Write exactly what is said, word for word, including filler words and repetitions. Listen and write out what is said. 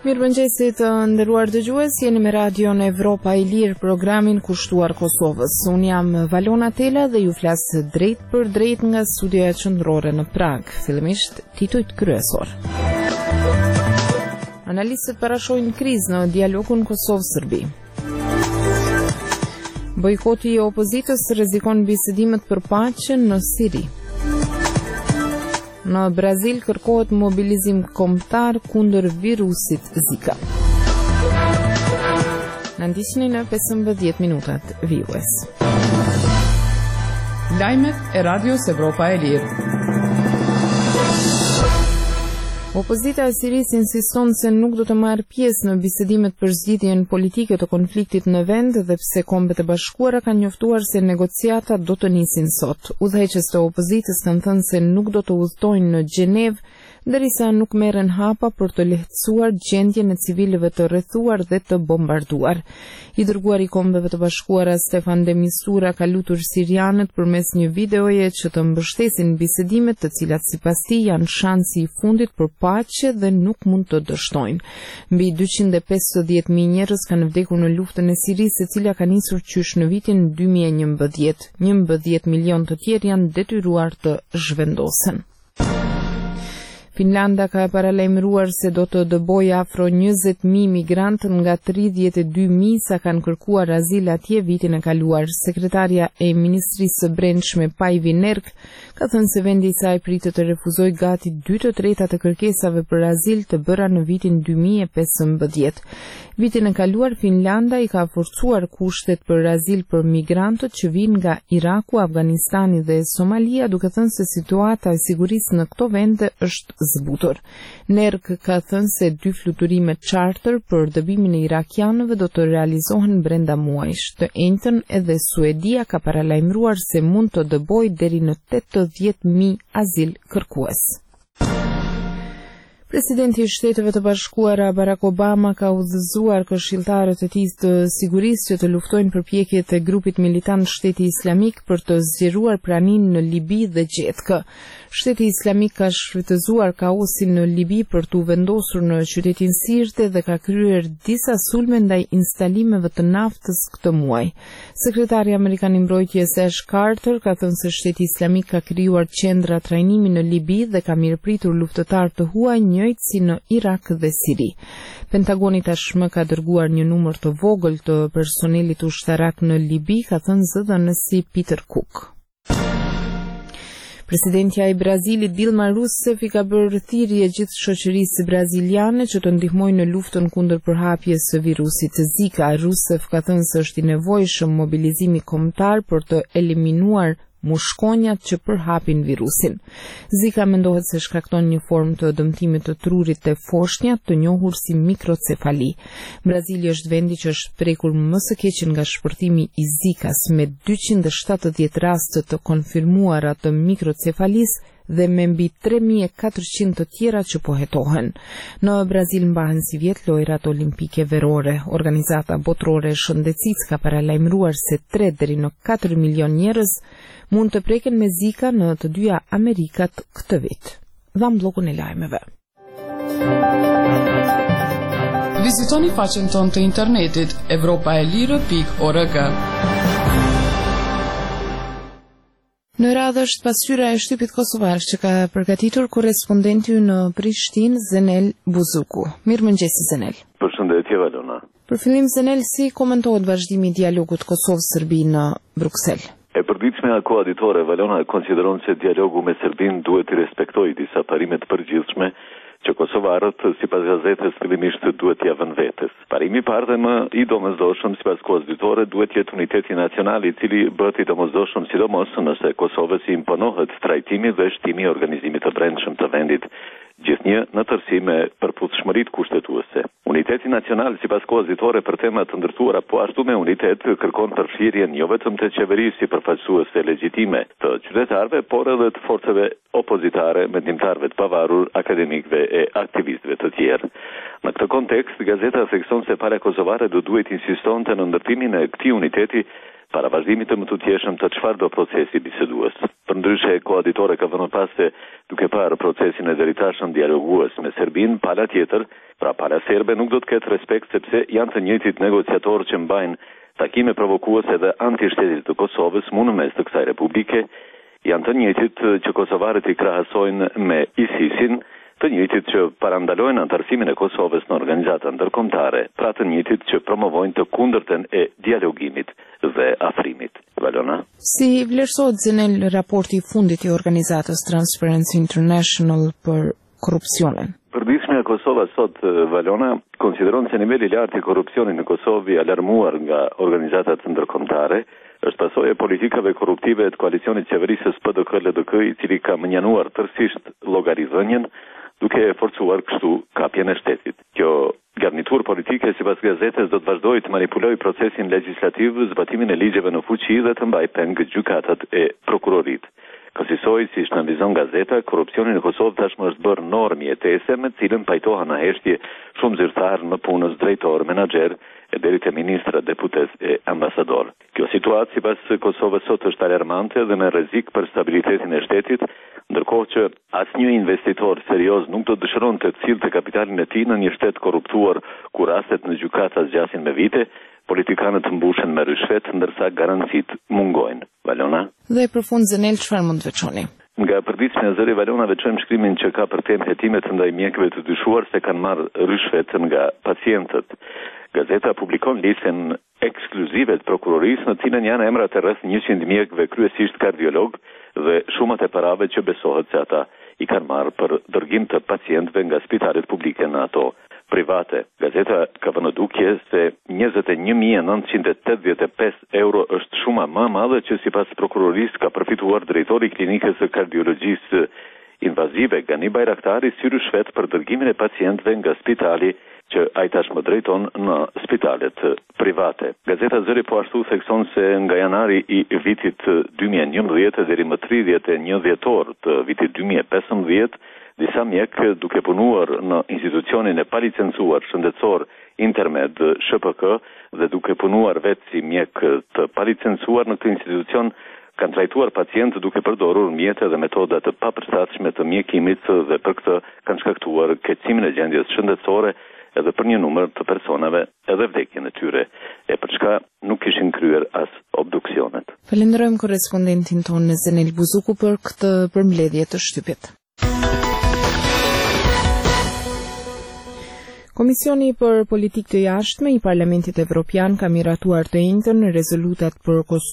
Mirëmëngjesit të nderuar dëgjues, jeni me Radion Evropa e Lirë, programin kushtuar Kosovës. Unë jam Valona Tela dhe ju flas drejt për drejt nga studioja qendrore në Prag. Fillimisht titujt kryesor. Analistët parashojnë krizë në dialogun Kosovë-Serbi. Bojkoti i opozitës rrezikon bisedimet për paqe në Siri. Në Brazil kërkohet mobilizim kombëtar kundër virusit Zika. Në ndiqni në pesëmbëdhjetë minutat vijues. Lajmet e Radios Evropa e Lirë. Opozita e Sirisë insiston se nuk do të marrë pjesë në bisedimet për zgjidhjen politike të konfliktit në vend dhe pse Kombet e Bashkuara kanë njoftuar se negociatat do të nisin sot. Udhëheqës të opozitës kanë thënë se nuk do të udhtojnë në Gjenevë derisa nuk merren hapa për të lehtësuar gjendjen e civilëve të rrethuar dhe të bombarduar. I dërguari i Kombeve të Bashkuara Stefan de Mistura ka lutur sirianët përmes një videoje që të mbështesin bisedimet, të cilat sipas tij janë shansi i fundit për paqe dhe nuk mund të dështojnë. Mbi dyqind e pesëdhjetë mijë njerëz kanë vdekur në luftën e Sirisë, e cila ka nisur qysh në vitin dy mijë e njëmbëdhjetë. njëmbëdhjetë milion të tjerë janë detyruar të zhvendosen. Finlanda ka paralajmëruar se do të dëbojë afro njëzet mijë migrantë nga tridhjetë e dy mijë sa kanë kërkuar azil atje vitin e kaluar. Sekretarja e Ministrisë së Brendshme Päivi Nerg ka thënë se vendi i saj pritet të refuzojë gati dy të treta të kërkesave për azil të bëra në vitin dy mijë e pesëmbëdhjetë. Vitin e kaluar Finlanda i ka forcuar kushtet për azil për migrantët që vinë nga Iraku, Afganistani dhe Somalia, duke thënë se situata e sigurisë në këto vende është zbutur. Nerg ka thënë se dy fluturime charter për dëbimin e irakianëve do të realizohen brenda muajsh. Të njëjtën edhe Suedia ka paralajmëruar se mund të dëbojë deri në tetëdhjetë mijë azil kërkues. Presidenti i Shteteve të Bashkuara Barack Obama ka udhëzuar këshilltarët e tij të sigurisë që të luftojnë përpjekjet e grupit militant Shteti Islamik për të zgjeruar praninë në Libi dhe Gjetkë. Shteti Islamik ka shfrytëzuar kaosin në Libi për të vendosur në qytetin Sirte dhe ka kryer disa sulme ndaj instalimeve të naftës këtë muaj. Sekretari Amerikan i Mbrojtjes Ash Carter ka thënë se Shteti Islamik ka krijuar qendra trajnimi në Libi dhe ka mirëpritur luftëtar të huaj njëjtë si në Irak dhe Siri. Pentagoni tashmë ka dërguar një numër të vogël të personelit ushtarak në Libi, ka thënë zëdhënësi Peter Cook. Presidentja e Brazilit Dilma Rousseff i ka bërë thirrje gjithë shoqërisë braziliane që të ndihmojnë në luftën kundër përhapjes së virusit Zika. Rousseff ka thënë se është i nevojshëm mobilizimi kombëtar për të eliminuar mushkonjat që përhapin virusin. Zika mendohet se shkakton një formë të dëmtimit të trurit të foshnjat të njohur si mikrocefali. Brazili është vendi që është prekur më së keqen nga shpërthimi i Zikas me dyqind e shtatëdhjetë raste të konfirmuara të mikrocefalisë dhe me mbi tre mijë e katërqind të tjera që po hetohen. Në Brazil mbahen si vjet lojrat olimpike verore. Organizata botërore e shëndetësisë ka paralajmëruar se tre deri në katër milion njerëz mund të preken me Zika në të dyja Amerikat këtë vit. Dham bllokun e lajmeve. Vizitoni faqen tonë të internetit evropaelire pikë org. Në radhë është pasqyra e shtypit kosovar që ka përgatitur korrespondenti në Prishtinë Zenel Buzuku. Mirëmëngjes Zenel. Përshëndetje Valona. Për fillim Zenel, si komentohet vazhdimi i dialogut Kosovë-Serbi në Bruksel? E përditshmja koalitore Valona konsideron se dialogu me Serbin duhet të respektojë disa parime të përgjithshme që kosovarët, sipas gazetës, fillimisht duhet t'ia vënë vetes. Parimi i parë dhe më i domosdoshëm sipas kohës ditore duhet jetë uniteti nacional, i cili bëhet i domosdoshëm sidomos nëse Kosovës i imponohet trajtimi dhe shtimi i organizimit të brendshëm të vendit, gjithnjë në tërësi me përputhshmëritë kushtetuese. Uniteti nacional sipas kohës ditore për tema të ndërtuara po ashtu me unitet kërkon përfshirjen jo vetëm të qeverisë si përfaqësuese legjitime të qytetarëve, por edhe të forcave opozitare, mendimtarëve të pavarur, akademikëve e aktivistëve të tjerë. Në këtë kontekst, gazeta thekson se para kosovare do duhet insistonte në ndërtimin e këtij uniteti para vazhdimit të mëtutjeshëm të çfarëdo procesi bisedues. Përndryshe, koaditore ka vënë pas se duke parë procesin e dritashëm dialogues me Serbinë, pala tjetër, pra pala serbe nuk do të ketë respekt sepse janë të njëjtit negociatorë që mbajnë takime provokuese dhe antishtetit të Kosovës mu në mes të kësaj republike, janë të njëjtit që kosovarët i krahasojnë me ISIS-in, të njëjtit që parandalojnë antarësimin e Kosovës në organizata ndërkombëtare, pra të njëjtit që promovojnë të kundërtën e dialogimit dhe afrimit. Valona? Si vlerësohet Zenel raporti i fundit i organizatës Transparency International për korrupsionin? Përditshmja e Kosovës sot, Valona, konsideron se niveli i lartë i korrupsionit në Kosovë, alarmuar nga organizatat ndërkombëtare, është pasojë e politikave korruptive të koalicionit qeverisës P D K L D K, i cili ka mënjanuar tërësisht llogaridhënien, duke e forcuar kështu kapjen e shtetit. Kjo garnitur politike, sipas gazetës, do të vazhdojë të manipulojë procesin legjislativ, zbatimin e ligjeve në fuqi dhe të mbajë peng gjykatat e prokurorit. Kësaj, si shënalizon gazeta, korrupsioni në Kosovë tashmë është bërë normë jetese me cilën pajtohen në heshtje shumë zyrtarë më punës drejtor, menaxher e deri te ministra, deputet e ambasador. Kjo situatë sipas Kosovës sot është alarmante dhe me rrezik për stabilitetin e shtetit, ndërkohë që asnjë investitor serioz nuk do dëshiron të cilëte kapitalin e tij në një shtet korruptuar ku rastet në gjykata zgjasin me vite, politikanët mbushen me rishfet, ndërsa garancit mungojnë. Valona? Dhe për fund, Zenel, çfarë mund të veçoni? Nga përditshmja e zëri Valona veçojmë shkrimin që ka për temë hetimet ndaj mjekëve të dyshuar se kanë marrë rishfet nga pacientët. Gazeta publikon listën ekskluzive të prokurorisë në cilën janë emrat e rreth njëqind mjekëve, kryesisht kardiolog, dhe shumat e parave që besohet se ata i kanë marrë për dërgim të pacientëve nga spitalet publike në ato private. Gazeta ka vënë dukje se njëzet e një mijë e nëntëqind e tetëdhjetë e pesë euro është shuma më e madhe që sipas prokurorisë ka përfituar drejtori i klinikës së kardiologjisë invazive Gani Bayraktari si rishfet për dërgimin e pacientëve nga spitali që ai tashmë drejton në spitalet private. Gazeta Zëri po ashtu thekson se nga janari i vitit dy mijë e njëmbëdhjetë deri më tridhjetë e një dhjetor të vitit dy mijë e pesëmbëdhjetë, disa mjek duke punuar në institucionin e palicencuar shëndetësor Intermed S P K dhe duke punuar vetë si mjek të palicencuar në këtë institucion, kanë trajtuar pacientë duke përdorur mjete dhe metoda të papërshtatshme të mjekimit dhe për këtë kanë shkaktuar keqësimin e gjendjes shëndetësore edhe për një numër të personave edhe vdekjen e tyre, e për çka nuk kishin kryer as obduksionet. Falenderojmë korrespondentin tonë Zenel Buzuku për këtë përmbledhje të shtypit. Komisioni për Politikë të Jashtme i Parlamentit Evropian ka miratuar të njëjtën rezolutat për